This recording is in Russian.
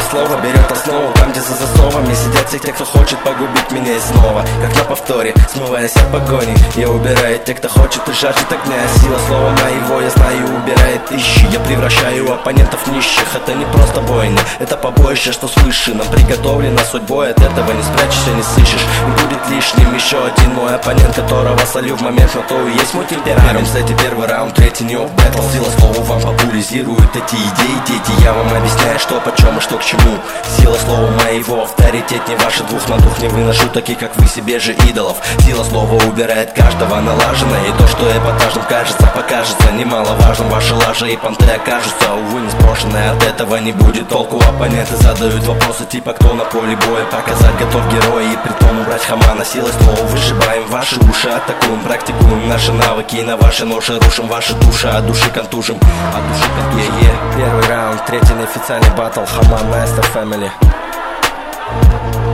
слово берет основу там, где за засовами сидят все те, кто хочет погубить меня и снова. Как на повторе, смываясь от погони, я убираю тех, кто хочет и жаждет огня. Сила слова моего, я знаю, убирает тысячи. Я превращаю оппонентов в нищих. Это не просто бойня, это побоище, что свыше нам приготовлено судьбой. От этого не спрячешься, не сыщешь. И будет лишним еще один мой оппонент, которого солью в момент, но то и есть мой темперамент. Кстати, первый раунд, третий не бэтл. Сила слова вам популяризирует эти идеи, дети. Я вам объясняю, что почем и что к чему. Сила слова моего, авторитет не ваши, двух на двух не выношу, таких как вы себе же идолов. Сила слова убирает каждого налаженно, и то, что эпатажным кажется, покажется немаловажным. Ваши лажи и понты окажутся, увы, не сброшенные. От этого не будет толку. Оппоненты задают вопросы типа кто на поле боя. Показать готов герой и притом убрать хамана. Силой слова выжибаем ваши уши, атакуем, практикуем наши навыки. И на ваши ноши рушим ваши души, от души контужим, от души контужим. Первый раунд, третий неофициальный батл. Хаман, Настер, Family.